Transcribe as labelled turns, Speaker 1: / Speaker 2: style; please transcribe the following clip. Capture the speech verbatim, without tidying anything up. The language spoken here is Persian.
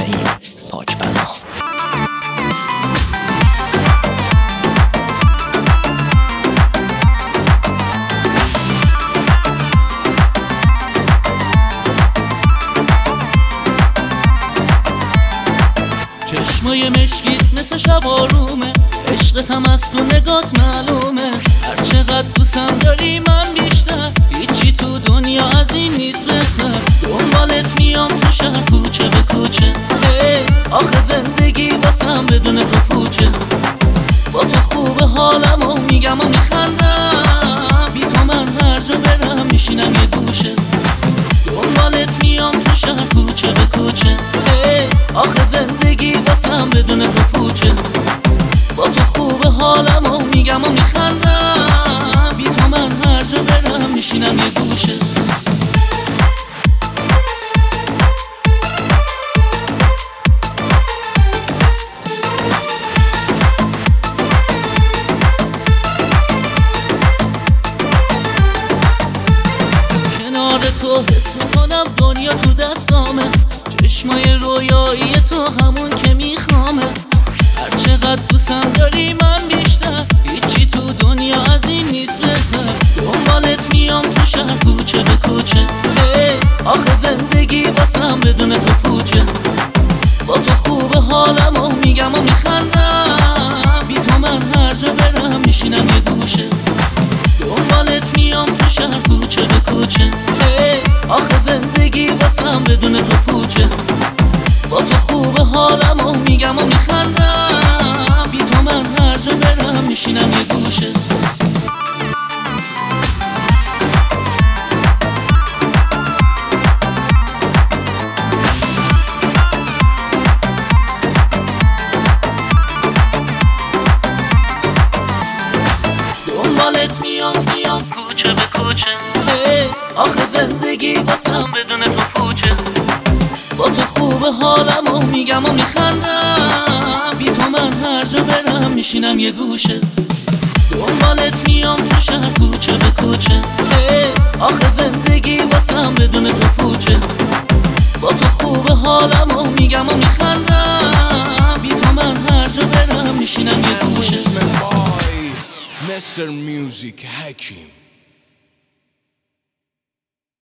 Speaker 1: خونه این پاک بنا.
Speaker 2: چشمای مشکیت مثل شب آرومه، عشقت هم از تو نگات معلومه. هر چقدر دوستم داری من بیشتر، هیچی تو دنیا از این نیست بهتر. دنبالت میام تو شهر کوچه به کوچه، ای آخه زندگی واسم بدون تو پوچه. با تو خوب حالم و میگم و میخندم، بی تو من هر جا برم میشینم یه گوشه. دنبالت میام تو شهر کوچه به کوچه، ای آخه زندگی واسم بدون تو پوچه. با تو خوب حالم و میگم و میخندم، بی تو من هر جا برم میشینم یه گوشه. کنار تو حس میکنم دنیا تو دستامه، چشمای رویایی تو همون که میخوامه. هر چقدر دوستم داری من بیشتر، هیچی تو دنیا از این نیست بهتر. دنبالت میام تو شهر کوچه به کوچه، ای آخه زندگی واسم بدون تو پوچه. با تو خوب حالم و میگم و میخندم، بی تو من هر جا برم میشینم یه گوشه. دنبالت میام تو شهر کوچه به کوچه، ای آخه زندگی واسم بدون تو پوچه. با تو خوب حالم و میگم و میخندم، بی تو من هر جا برم میشینم یه گوشه. دنبالت میام میام کوچه به کوچه، ای آخه زندگی واسم بدون تو پوچه. با تو خوب حالم و میگم و میخندم، بی تو من هر جا برم میشینم یه گوشه. دنبالت میام تو شهر کوچه به کوچه، ای آخه زندگی واسم بدون تو پوچه. با تو خوب حالم و میگم و میخندم، بی تو من هر جا برم میشینم یه گوشه.
Speaker 3: Mister Music Hakim.